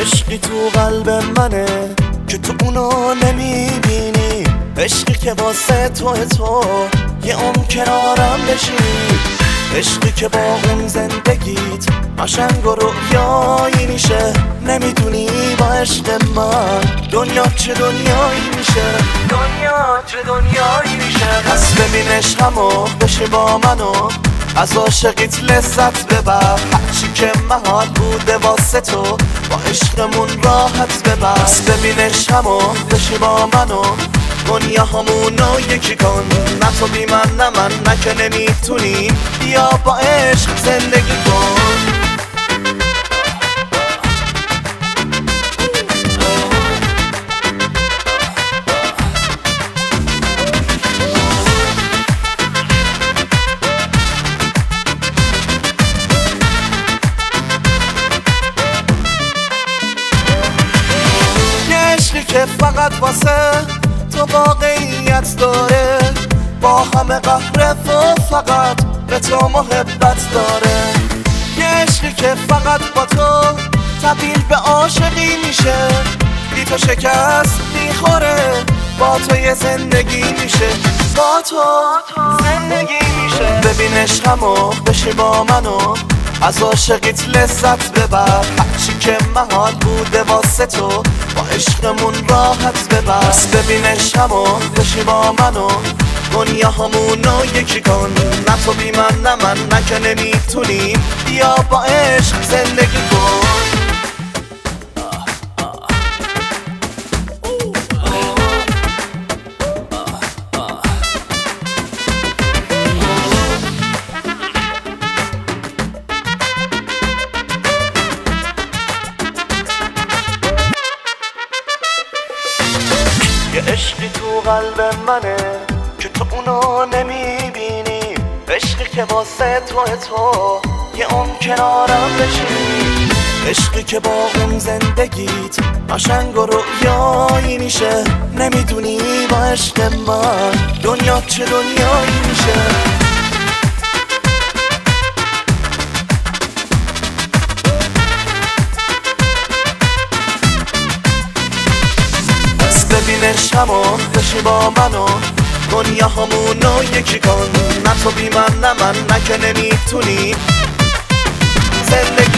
عشقی تو قلب منه که تو اونو نمیبینی، عشقی که واسه تو یه عمر کنارم بشینی، عشقی که با اون زندگیت قشنگ و رویایی میشه. نمیدونی با عشق من دنیا چه دنیایی میشه، دنیا چه دنیایی میشه. پس ببین عشقمو بشه با منو، از عاشقیت لذت ببر، هرچی که محال بوده واسه تو با عشقمون راحت ببر. پس ببین عشقمو بشه با منو، دنیا همونو یکی کن، نه تو بی من نه من، نه که نمیتونی، بیا با عشق زندگی کن. که فقط واسه تو واقعیت داره، با همه قهر و فقط به تو محبت داره. یه عشقی که فقط با تو تبدیل به عاشقی میشه، بی تو شکست میخوره، با تو یه زندگی میشه، با تو زندگی میشه. ببین عشقمو بشی با منو، از عاشقیت لذت ببر، هرچی که محال بوده واسه تو با عشقمون راحت ببر. پس ببین عشقمو بشی با منو، دنیا همونو یکی کن، نه تو بی من نه من، نه که نمیتونی، بیا با عشق زندگی کن. یه عشقی تو قلب منه که تو اونو نمیبینی، عشقی که واسه تو یه عمر کنارم بشینی، عشقی که با اون زندگیت قشنگ و رویایی میشه. نمیدونی با عشق من دنیا چه دنیایی میشه. ببین عشقمو بشی با منو، دنیا همونو یکی کن، نه تو بی من نه من، نه که نمیتونی زندگی